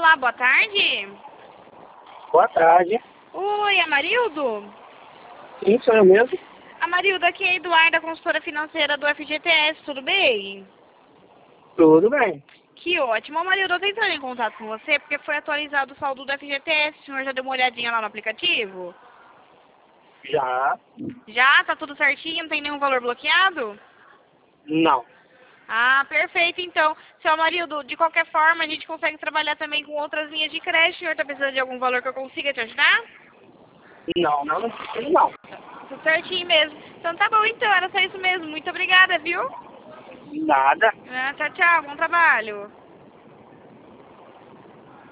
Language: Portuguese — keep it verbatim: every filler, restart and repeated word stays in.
Olá, boa tarde. Boa tarde. Oi, Amarildo? Sim, sou eu mesmo. Amarildo, aqui é a Eduarda, consultora financeira do F G T S, tudo bem? Tudo bem. Que ótimo. Amarildo, eu tô entrando em contato com você porque foi atualizado o saldo do F G T S. O senhor já deu uma olhadinha lá no aplicativo? Já? Já? Tá tudo certinho? Não tem nenhum valor bloqueado? Não. Ah, perfeito, então. Seu Amarildo, de qualquer forma, a gente consegue trabalhar também com outras linhas de crédito. O senhor tá precisando de algum valor que eu consiga te ajudar? Não, não, não preciso não. Tudo certinho mesmo. Então tá bom, então. Era só isso mesmo. Muito obrigada, viu? Nada. Ah, tchau, tchau. Bom trabalho.